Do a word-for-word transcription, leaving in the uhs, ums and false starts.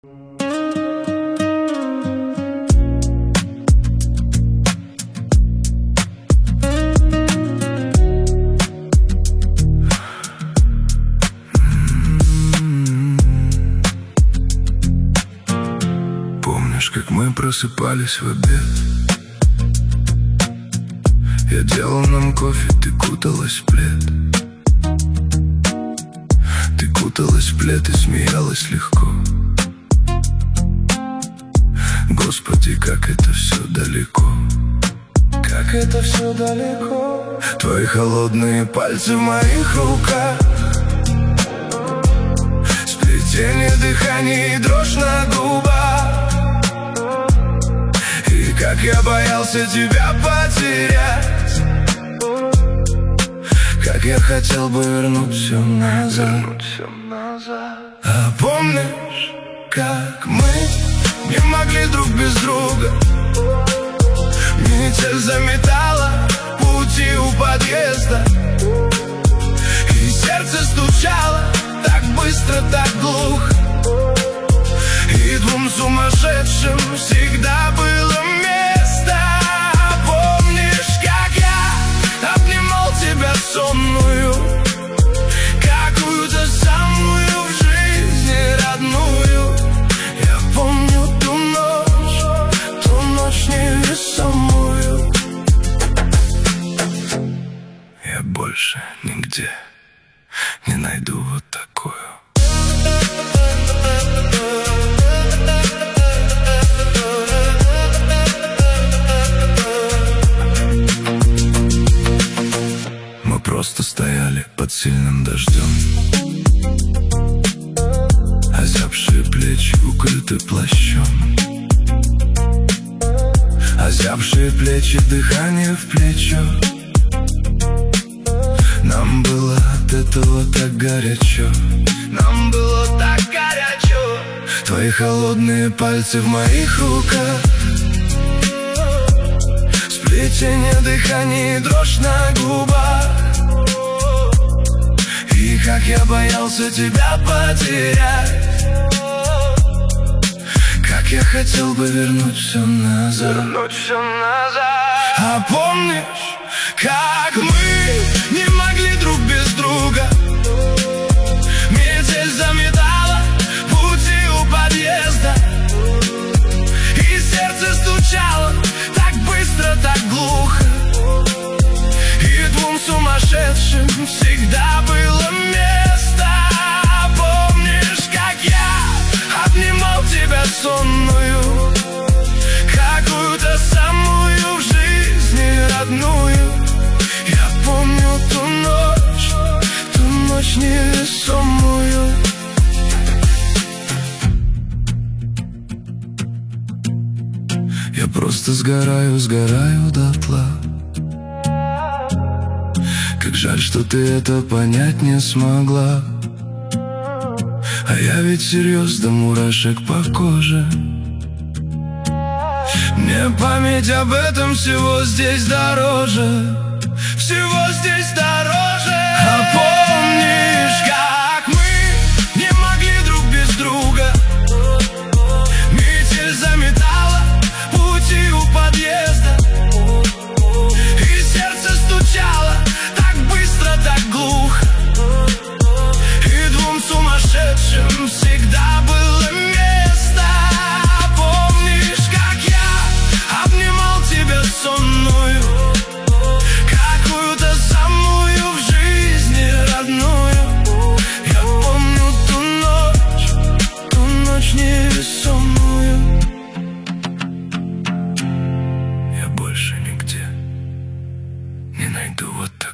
Помнишь, как мы просыпались в обед? Я делал нам кофе, ты куталась в плед. Ты куталась в плед и смеялась легко. Господи, как это все далеко. Как это все далеко. Твои холодные пальцы в моих руках, сплетение дыхания и дрожь на губах. И как я боялся тебя потерять, как я хотел бы вернуть все назад. А помнишь, как мы не могли друг без друга? Метель заметала пути у подъезда, и сердце стучало так быстро, так глухо. И двум сумасшедшим всегда было место. Помнишь, как я обнимал тебя сонную, какую-то самую в жизни родную? Я помню ту ночь, ту ночь невесомую. Я больше нигде не найду вот такую. Мы просто стояли под сильным дождем, озябшие плечи укрыты плащом, озябшие плечи, дыхание в плечо. Нам было от этого так горячо, нам было так горячо. Твои холодные пальцы в моих руках, сплетение дыхания и дрожь на губах. И как я боялся тебя потерять, как я хотел бы вернуть все назад. Вернуть все назад. А помнишь, как мы не могли друг без друга? Метель заметала пути у подъезда, и сердце стучало так быстро, так глухо. И двум сумасшедшим всегда было место. Помнишь, как я обнимал тебя сонную, какую-то самую в жизни родную? Я помню ту ночь, ту ночь невесомую. Я просто сгораю, сгораю дотла. Как жаль, что ты это понять не смогла. А я ведь серьез до мурашек по коже. Мне память об этом всего здесь дороже, всего здесь дороже. А помнишь, как мы не могли друг без друга? Метель заметала пути у подъезда, и сердце стучало так быстро, так глухо. И двум сумасшедшим всегда было место. Помнишь, как я обнимал тебя сонную, какую-то самую в жизни родную? Я помню ту ночь, ту ночь невесомую. Я больше нигде не найду вот